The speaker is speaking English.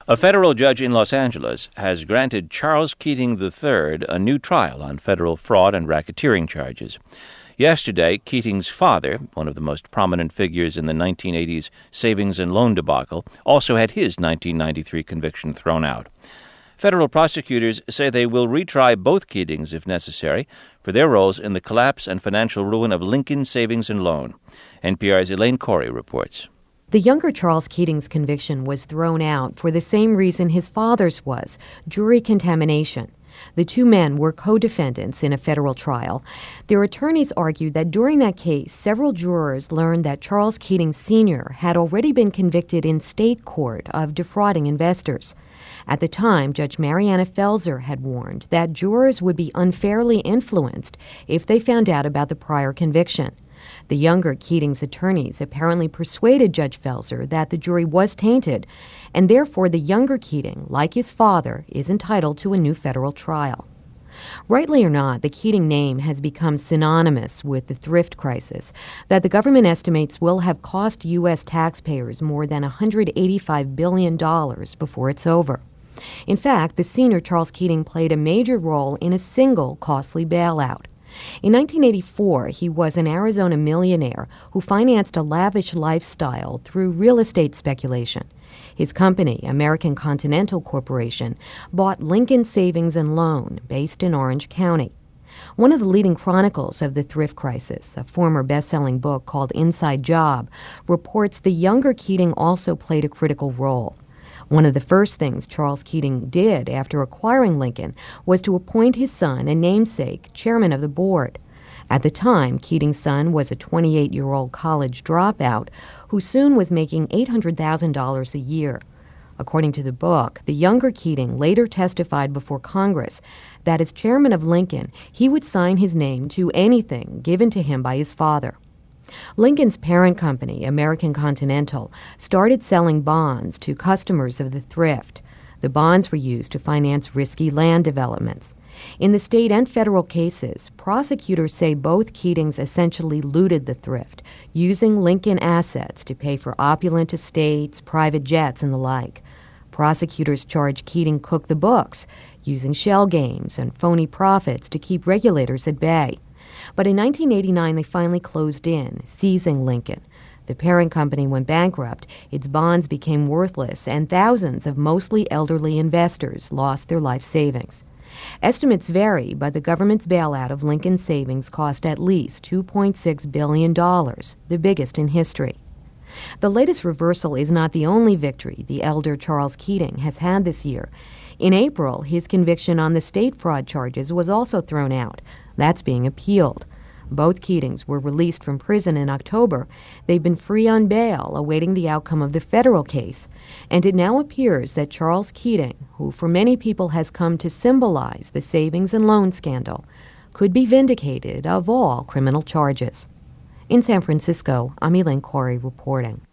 A federal judge in Los Angeles has granted Charles Keating III a new trial on federal fraud and racketeering charges. Yesterday, Keating's father, one of the most prominent figures in the 1980s savings and loan debacle, also had his 1993 conviction thrown out. Federal prosecutors say they will retry both Keatings if necessary for their roles in the collapse and financial ruin of Lincoln Savings and Loan. NPR's Elaine Corey reports. The younger Charles Keating's conviction was thrown out for the same reason his father's was, jury contamination. The two men were co-defendants in a federal trial. Their attorneys argued that during that case, several jurors learned that Charles Keating Sr. had already been convicted in state court of defrauding investors. At the time, Judge Marianna Felser had warned that jurors would be unfairly influenced if they found out about the prior conviction. The younger Keating's attorneys apparently persuaded Judge Felser that the jury was tainted, and therefore the younger Keating, like his father, is entitled to a new federal trial. Rightly or not, the Keating name has become synonymous with the thrift crisis that the government estimates will have cost U.S. taxpayers more than $185 billion before it's over. In fact, the senior Charles Keating played a major role in a single costly bailout. In 1984, he was an Arizona millionaire who financed a lavish lifestyle through real estate speculation. His company, American Continental Corporation, bought Lincoln Savings and Loan, based in Orange County. One of the leading chronicles of the thrift crisis, a former best-selling book called Inside Job, reports the younger Keating also played a critical role. One of the first things Charles Keating did after acquiring Lincoln was to appoint his son and namesake chairman of the board. At the time, Keating's son was a 28-year-old college dropout who soon was making $800,000 a year. According to the book, the younger Keating later testified before Congress that as chairman of Lincoln, he would sign his name to anything given to him by his father. Lincoln's parent company, American Continental, started selling bonds to customers of the thrift. The bonds were used to finance risky land developments. In the state and federal cases, prosecutors say both Keatings essentially looted the thrift, using Lincoln assets to pay for opulent estates, private jets, and the like. Prosecutors charge Keating cooked the books, using shell games and phony profits to keep regulators at bay. But in 1989, they finally closed in, seizing Lincoln. The parent company went bankrupt, its bonds became worthless, and thousands of mostly elderly investors lost their life savings. Estimates vary, but the government's bailout of Lincoln savings cost at least $2.6 billion, the biggest in history. The latest reversal is not the only victory the elder Charles Keating has had this year. In April, his conviction on the state fraud charges was also thrown out. That's being appealed. Both Keatings were released from prison in October. They've been free on bail, awaiting the outcome of the federal case. And it now appears that Charles Keating, who for many people has come to symbolize the savings and loan scandal, could be vindicated of all criminal charges. In San Francisco, I'm Elaine Corey reporting.